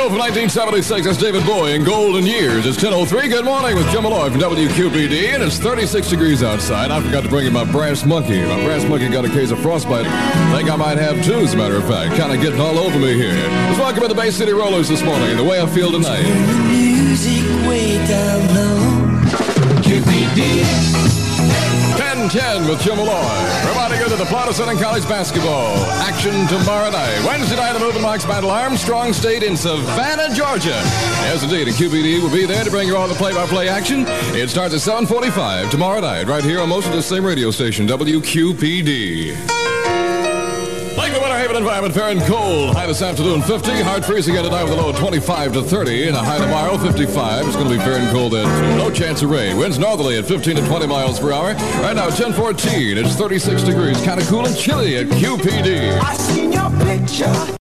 go from 1976. That's David Bowie in Golden Years. It's 10:03. Good morning with Jim Malloy from WQPD, and it's 36 degrees outside. I forgot to bring in my brass monkey. My brass monkey got a case of frostbite. I think I might have two, as a matter of fact. Kind of getting all over me here. Let's welcome to the Bay City Rollers this morning, the way I feel tonight. Turn the music way down low. QPD. 10-10 with Jim Malloy. Reminding you that the Plata and College basketball action tomorrow night. Wednesday night, the Moving Mike's Battle Armstrong State in Savannah, Georgia. Yes, indeed, and QPD will be there to bring you all the play-by-play action. It starts at 7:45 tomorrow night, right here on most of the same radio station, WQPD. Like the Winter Haven environment, fair and cold. High this afternoon, 50. Hard freezing again tonight with a low of 25 to 30. And a high tomorrow, 55. It's going to be fair and cold then. No chance of rain. Winds northerly at 15 to 20 miles per hour. Right now, 10:14. It's 36 degrees. Kind of cool and chilly at QPD. I seen your picture.